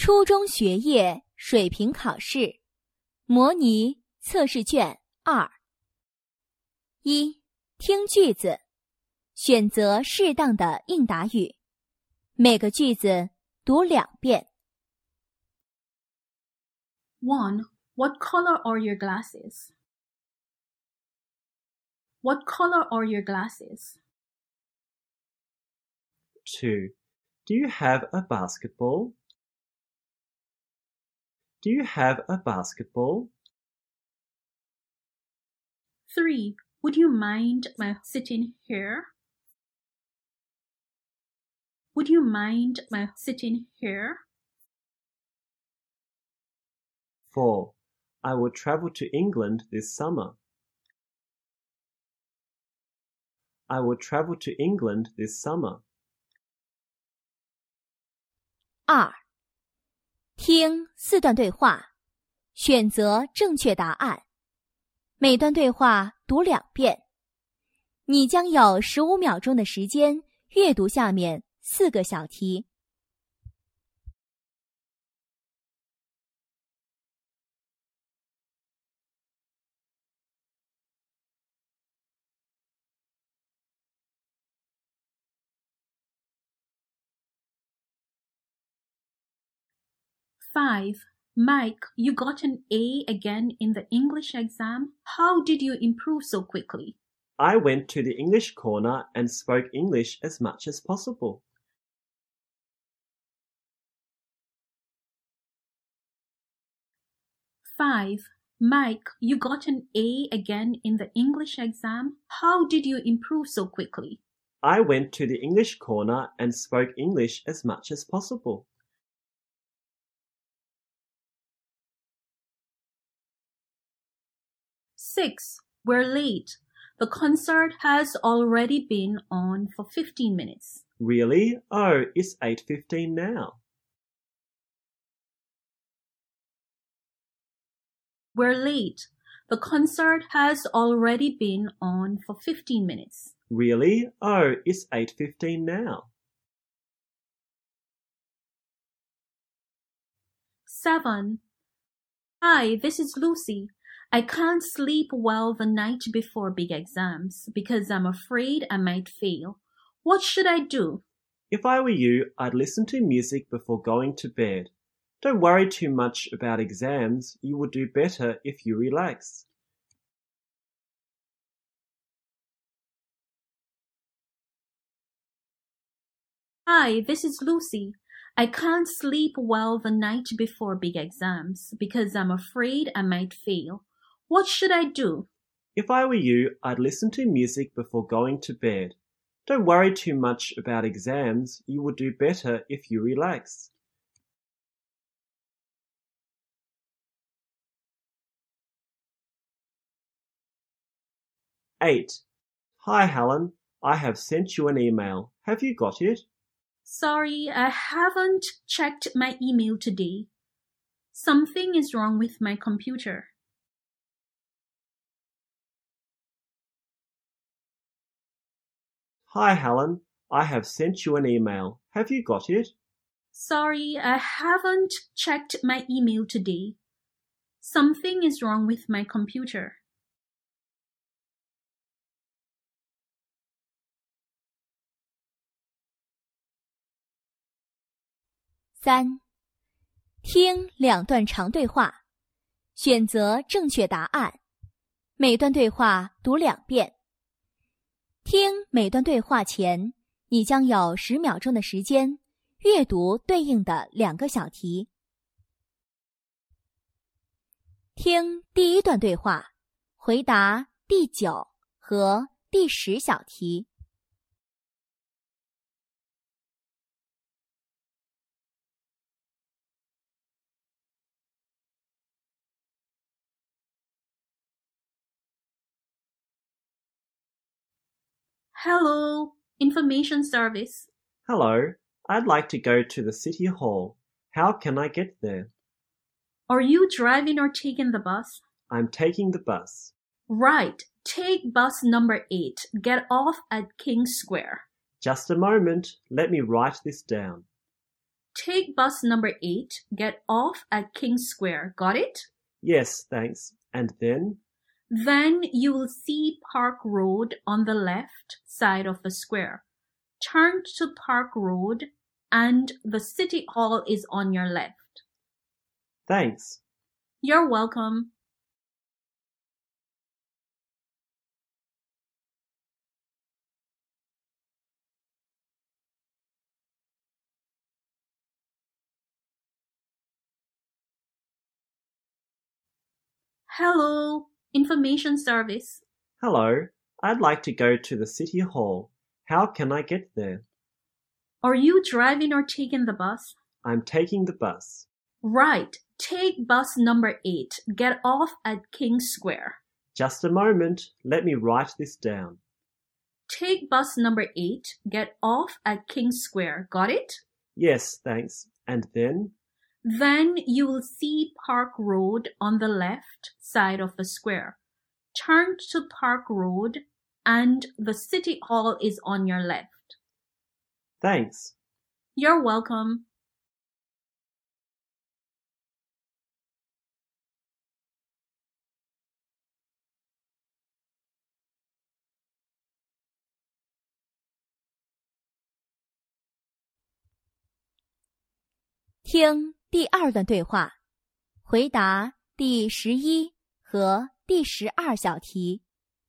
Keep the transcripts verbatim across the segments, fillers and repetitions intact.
初中学业水平考试模拟测试卷二。一、听句子，选择适当的应答语，每个句子读两遍。 one. What color are your glasses? What color are your glasses? two. Do you have a basketball? Do you have a basketball? three. Would you mind my sitting here? Would you mind my sitting here? four. I will travel to England this summer. I will travel to England this summer. 二、听四段对话，选择正确答案。每段对话读两遍。你将有十五秒钟的时间阅读下面四个小题。 five. Mike, you got an A again in the English exam. How did you improve so quickly? I went to the English corner and spoke English as much as possible. five. Mike, you got an A again in the English exam. How did you improve so quickly? I went to the English corner and spoke English as much as possible. six. We're late. The concert has already been on for fifteen minutes. Really? Oh, it's eight fifteen now. We're late. The concert has already been on for fifteen minutes. Really? Oh, it's eight fifteen now. seven. Hi, this is Lucy. I can't sleep well the night before big exams because I'm afraid I might fail. What should I do? If I were you, I'd listen to music before going to bed. Don't worry too much about exams. You will do better if you relax. Hi, this is Lucy. I can't sleep well the night before big exams because I'm afraid I might fail. What should I do? If I were you, I'd listen to music before going to bed. Don't worry too much about exams. You will do better if you relax. eight. Hi, Helen. I have sent you an email. Have you got it? Sorry, I haven't checked my email today. Something is wrong with my computer. Hi, Helen. I have sent you an email. Have you got it? Sorry, I haven't checked my email today. Something is wrong with my computer. 三、听两段长对话，选择正确答案。每段对话读两遍。听每段对话前，你将有十秒钟的时间阅读对应的两个小题。听第一段对话，回答第九和第十小题。 Hello, Information Service. Hello. I'd like to go to the City Hall. How can I get there? Are you driving or taking the bus? I'm taking the bus. Right. Take bus number eight. Get off at King Square. Just a moment. Let me write this down. Take bus number eight, get off at King Square. Got it? Yes, thanks. And then? Then you will see Park Road on the left side of the square. Turn to Park Road and the City Hall is on your left. Thanks. You're welcome. Hello, Information Service. Hello, I'd like to go to the City Hall. How can I get there? Are you driving or taking the bus? I'm taking the bus. Right. Take bus number eight. Get off at King Square. Just a moment. Let me write this down. Take bus number eight. Get off at King Square. Got it? Yes, thanks. And then? Then you will see Park Road on the left side of the square. Turn to Park Road and the City Hall is on your left. Thanks. You're welcome. 听第二段对话，回答第十一和第十二小题。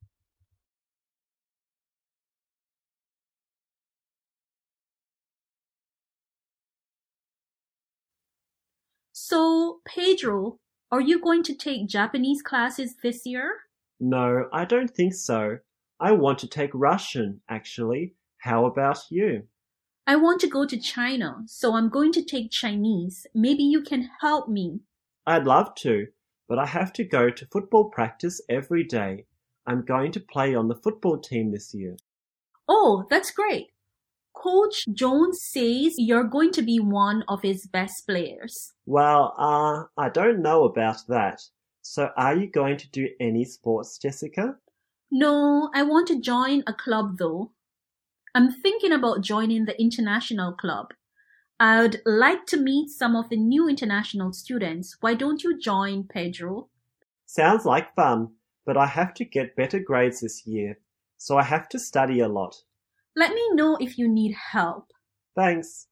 So, Pedro, are you going to take Japanese classes this year? No, I don't think so. I want to take Russian, actually. How about you? I want to go to China, so I'm going to take Chinese. Maybe you can help me. I'd love to, but I have to go to football practice every day. I'm going to play on the football team this year. Oh, that's great. Coach Jones says you're going to be one of his best players. Well, uh, I don't know about that. So are you going to do any sports, Jessica? No, I want to join a club though. I'm thinking about joining the international club. I'd like to meet some of the new international students. Why don't you join, Pedro? Sounds like fun, but I have to get better grades this year, so I have to study a lot. Let me know if you need help. Thanks.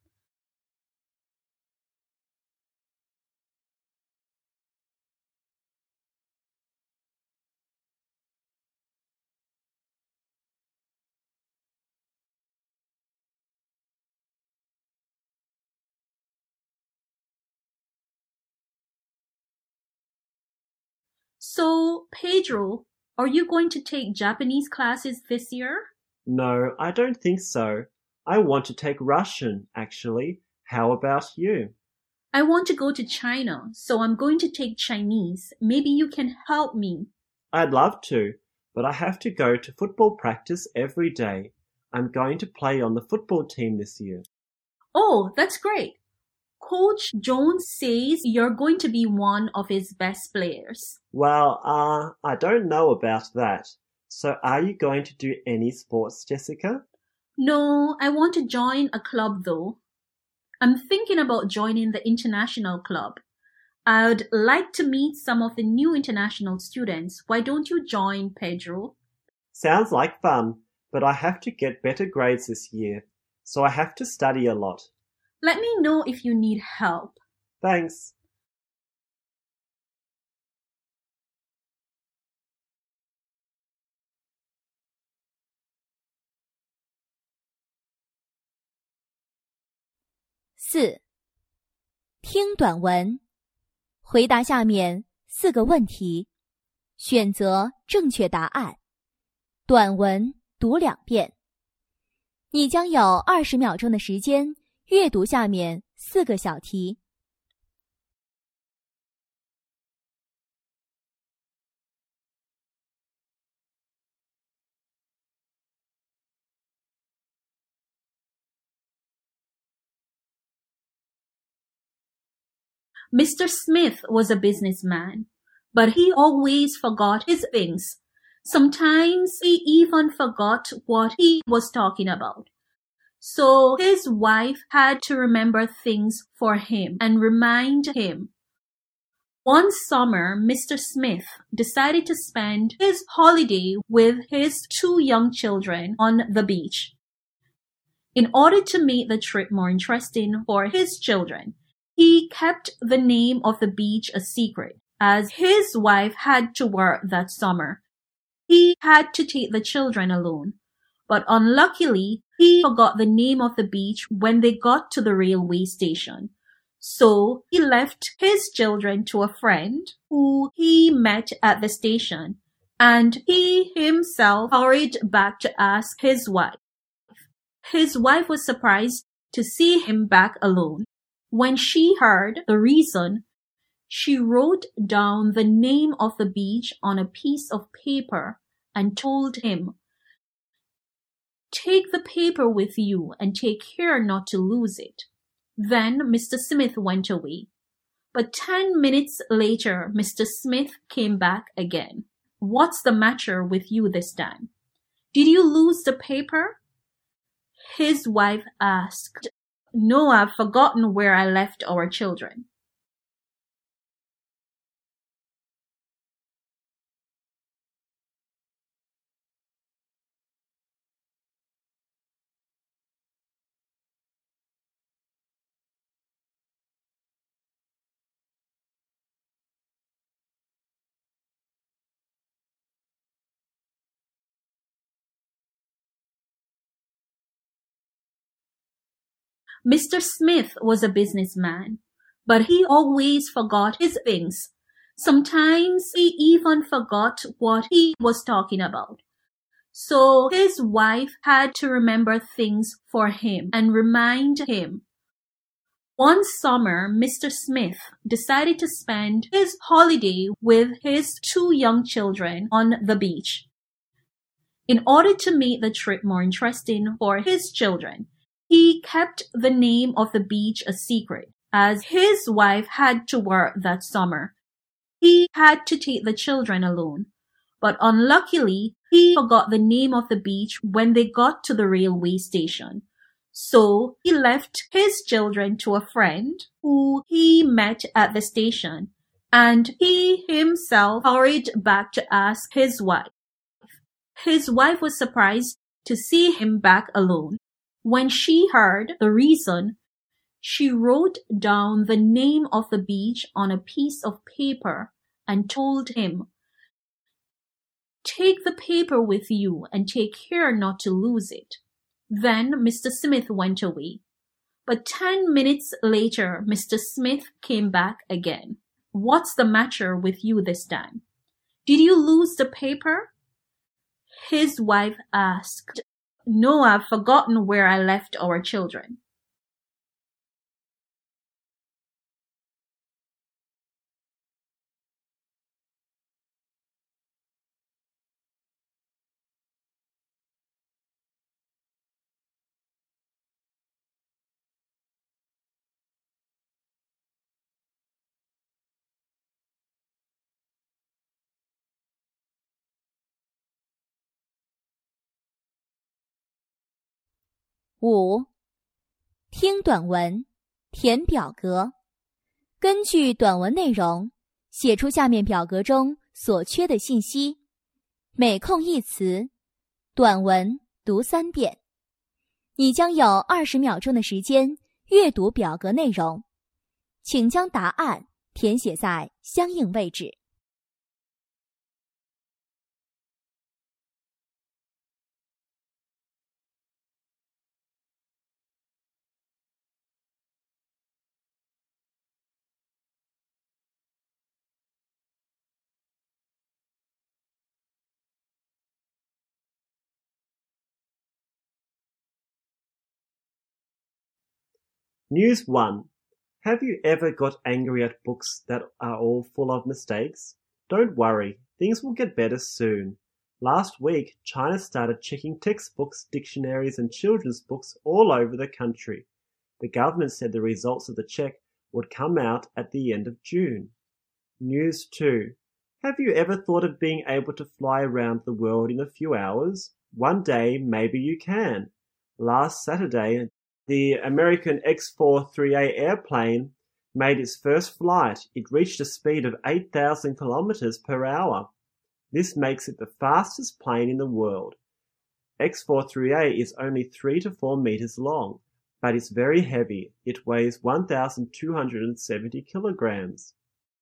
So, Pedro, are you going to take Japanese classes this year? No, I don't think so. I want to take Russian, actually. How about you? I want to go to China, so I'm going to take Chinese. Maybe you can help me. I'd love to, but I have to go to football practice every day. I'm going to play on the football team this year. Oh, that's great. Coach Jones says you're going to be one of his best players. Well, uh, I don't know about that. So are you going to do any sports, Jessica? No, I want to join a club though. I'm thinking about joining the international club. I'd like to meet some of the new international students. Why don't you join, Pedro? Sounds like fun, but I have to get better grades this year, so I have to study a lot. Let me know if you need help. Thanks. 四、听短文，回答下面四个问题，选择正确答案。短文读两遍。你将有二十秒钟的时间阅读下面四个小题。 Mister Smith was a businessman, but he always forgot his things. Sometimes he even forgot what he was talking about. So his wife had to remember things for him and remind him. One summer, Mister Smith decided to spend his holiday with his two young children on the beach. In order to make the trip more interesting for his children, he kept the name of the beach a secret, as his wife had to work that summer. He had to take the children alone, but unluckily, he forgot the name of the beach when they got to the railway station. So he left his children to a friend who he met at the station, and he himself hurried back to ask his wife. His wife was surprised to see him back alone. When she heard the reason, she wrote down the name of the beach on a piece of paper and told him, "Take the paper with you and take care not to lose it." Then Mister Smith went away. But ten minutes later, Mister Smith came back again. "What's the matter with you this time? Did you lose the paper?" His wife asked. "No, I've forgotten where I left our children." Mister Smith was a businessman, but he always forgot his things. Sometimes he even forgot what he was talking about. So his wife had to remember things for him and remind him. One summer, Mister Smith decided to spend his holiday with his two young children on the beach. In order to make the trip more interesting for his children, he kept the name of the beach a secret, as his wife had to work that summer. He had to take the children alone, but unluckily, he forgot the name of the beach when they got to the railway station. So he left his children to a friend who he met at the station, and he himself hurried back to ask his wife. His wife was surprised to see him back alone. When she heard the reason, she wrote down the name of the beach on a piece of paper and told him, "Take the paper with you and take care not to lose it." Then Mister Smith went away. But ten minutes later, Mister Smith came back again. "What's the matter with you this time? Did you lose the paper?" His wife asked. "No, I've forgotten where I left our children." 五、听短文，填表格。根据短文内容，写出下面表格中所缺的信息。每空一词，短文读三遍。你将有二十秒钟的时间阅读表格内容，请将答案填写在相应位置。 News one. Have you ever got angry at books that are all full of mistakes? Don't worry, things will get better soon. Last week, China started checking textbooks, dictionaries and children's books all over the country. The government said the results of the check would come out at the end of June. News two. Have you ever thought of being able to fly around the world in a few hours? One day, maybe you can. Last Saturday, the American X forty-three A airplane made its first flight. It reached a speed of eight thousand kilometers per hour. This makes it the fastest plane in the world. X forty-three A is only three to four meters long, but it's very heavy. It weighs one thousand two hundred seventy kilograms.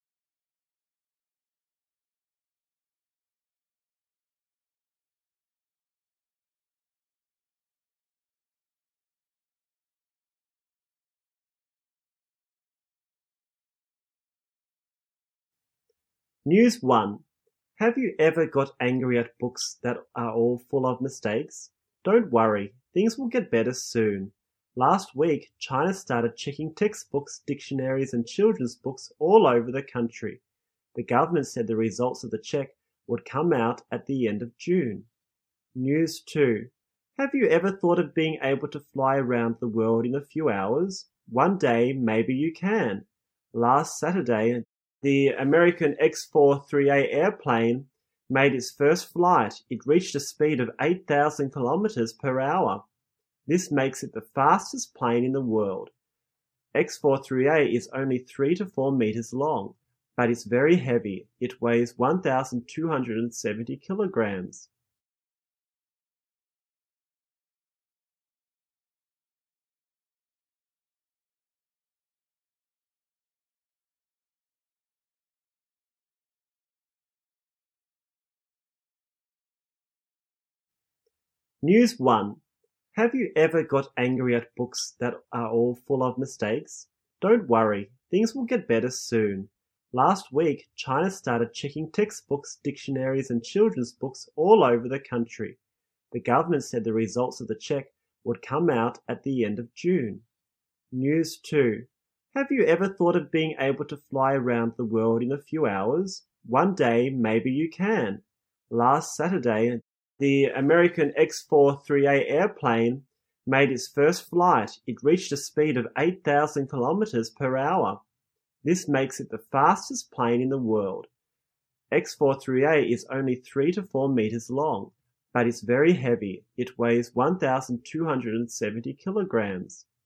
News one. Have you ever got angry at books that are all full of mistakes? Don't worry, things will get better soon. Last week, China started checking textbooks, dictionaries and children's books all over the country. The government said the results of the check would come out at the end of June. News two. Have you ever thought of being able to fly around the world in a few hours? One day, maybe you can. Last Saturday, the American X forty-three A airplane made its first flight. It reached a speed of eight thousand kilometers per hour. This makes it the fastest plane in the world. X forty-three A is only three to four meters long, but it's very heavy. It weighs one thousand two hundred seventy kilograms. News one. Have you ever got angry at books that are all full of mistakes? Don't worry, things will get better soon. Last week, China started checking textbooks, dictionaries and children's books all over the country. The government said the results of the check would come out at the end of June. News two. Have you ever thought of being able to fly around the world in a few hours? One day, maybe you can. Last Saturday, the American X forty-three A airplane made its first flight. It reached a speed of eight thousand kilometers per hour. This makes it the fastest plane in the world. X forty-three A is only three to four meters long, but it's very heavy. It weighs one thousand two hundred seventy kilograms.